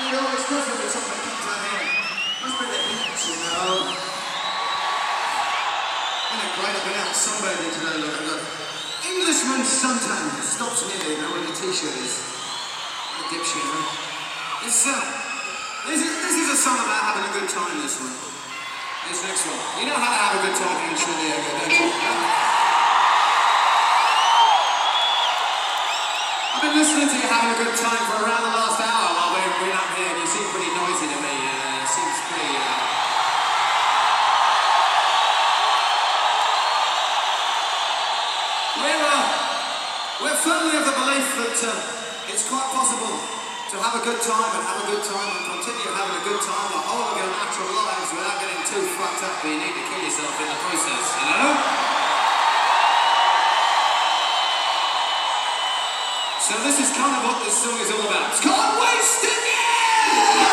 You know, it's not going to be something that comes out here. Must be the heat, you know. Isn't it great? I've been out sunbathing today, look. Englishman suntan stops me here, you know, where your t-shirt is. What a dipshit, huh? This is a song about having a good time, this one. This next one. You know how to have a good time in San Diego, don't you? I've been listening to you having a good time for around the last hour while we've been up here, and you seem pretty noisy to me. It seems pretty... We're firmly of the belief that it's quite possible to have a good time and continue having a good time the whole of your natural lives without getting too fucked up that you need to kill yourself in the process, you know? So this is kind of what this song is all about. It's called Wasting It!